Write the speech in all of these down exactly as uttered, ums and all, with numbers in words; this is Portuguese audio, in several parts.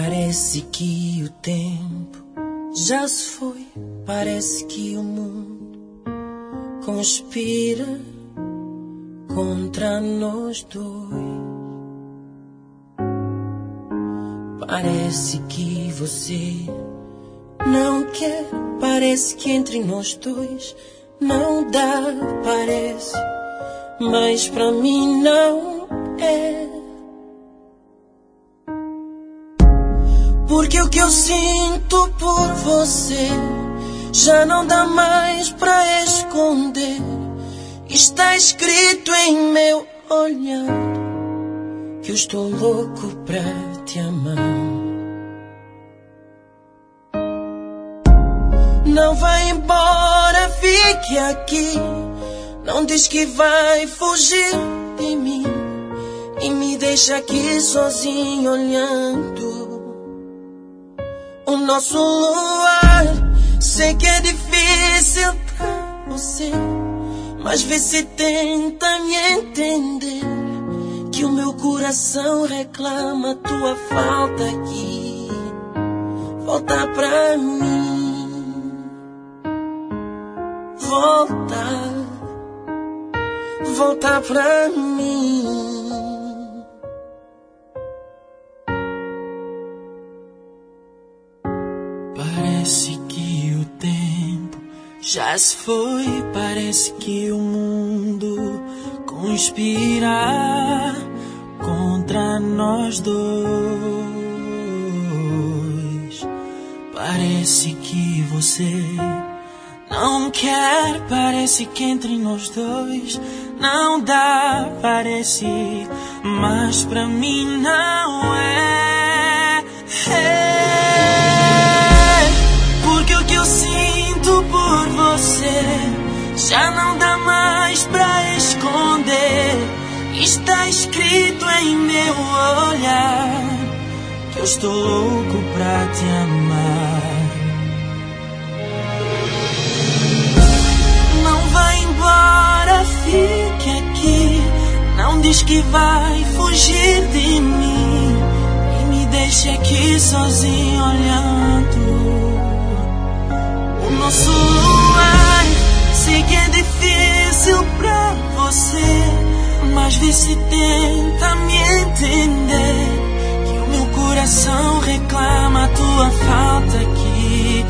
Parece que o tempo já se foi, parece que o mundo conspira contra nós dois. Parece que você não quer, parece que entre nós dois não dá, parece, mas pra mim não é. Porque o que eu sinto por você já não dá mais pra esconder. Está escrito em meu olhar que eu estou louco pra te amar. Não vai embora, fique aqui. Não diz que vai fugir de mim e me deixa aqui sozinho olhando o nosso luar. Sei que é difícil pra você, mas vê se tenta me entender, que o meu coração reclama tua falta aqui. Volta pra mim, volta, volta pra mim. Parece que o tempo já se foi, parece que o mundo conspira contra nós dois. Parece que você não quer, parece que entre nós dois não dá, parece, mas pra mim não é. É porque o que eu sinto por você já não dá mais pra esconder. Está escrito em meu olhar que eu estou louco pra te amar. Não vai embora, fique aqui. Não diz que vai fugir de mim e me deixe aqui sozinho olhando o nosso luar. Sei que é difícil pra você, mas vê se tenta me entender, que o meu coração reclama a tua falta aqui.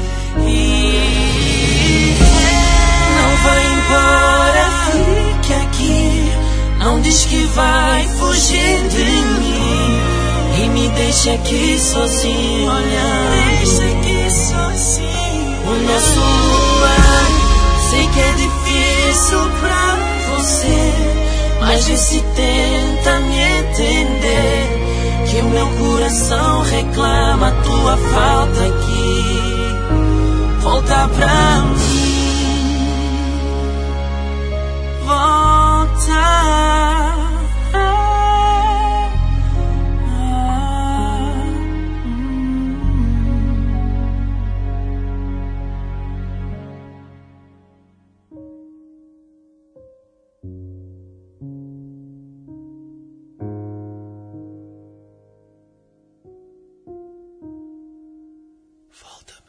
E não vai embora, fique aqui. Não diz que vai fugir de mim e me deixa aqui sozinho olhando, deixa aqui sozinho o nosso luar. Sei que é difícil pra você, mas vê se tenta me entender, que o meu coração reclama a tua falta aqui. Volta pra mim, volta. Volta.